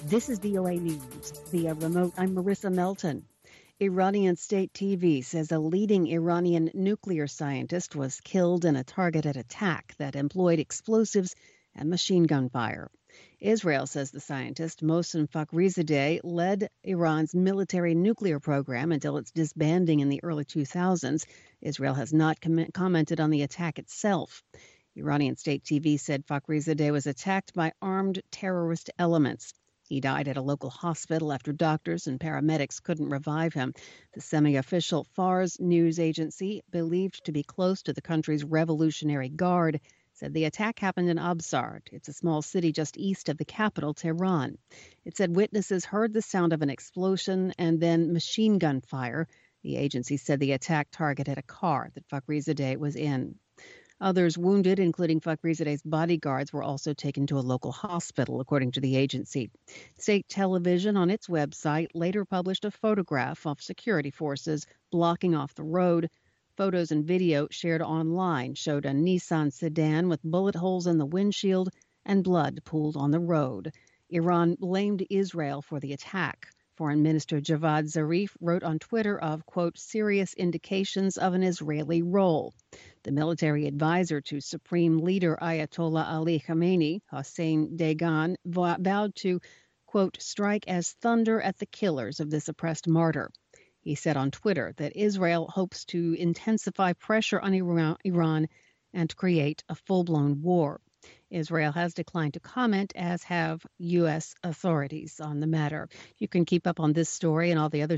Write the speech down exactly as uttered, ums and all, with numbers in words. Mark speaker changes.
Speaker 1: This is V O A News via remote. I'm Marissa Melton. Iranian state T V says a leading Iranian nuclear scientist was killed in a targeted attack that employed explosives and machine gun fire. Israel says the scientist, Mohsen Fakhrizadeh, led Iran's military nuclear program until its disbanding in the early two thousands. Israel has not com- commented on the attack itself. Iranian state T V said Fakhrizadeh was attacked by armed terrorist elements. He died at a local hospital after doctors and paramedics couldn't revive him. The semi-official Fars news agency, believed to be close to the country's Revolutionary Guard, said the attack happened in Absard. It's a small city just east of the capital, Tehran. It said witnesses heard the sound of an explosion and then machine gun fire. The agency said the attack targeted a car that Fakhrizadeh was in. Others wounded, including Fakhrizadeh's bodyguards, were also taken to a local hospital, according to the agency. State television on its website later published a photograph of security forces blocking off the road. Photos and video shared online showed a Nissan sedan with bullet holes in the windshield and blood pooled on the road. Iran blamed Israel for the attack. Foreign Minister Javad Zarif wrote on Twitter of, quote, serious indications of an Israeli role. The military advisor to Supreme Leader Ayatollah Ali Khamenei, Hossein Dagan, vowed to, quote, strike as thunder at the killers of this oppressed martyr. He said on Twitter that Israel hopes to intensify pressure on Iran and create a full-blown war. Israel has declined to comment, as have U S authorities on the matter. You can keep up on this story and all the other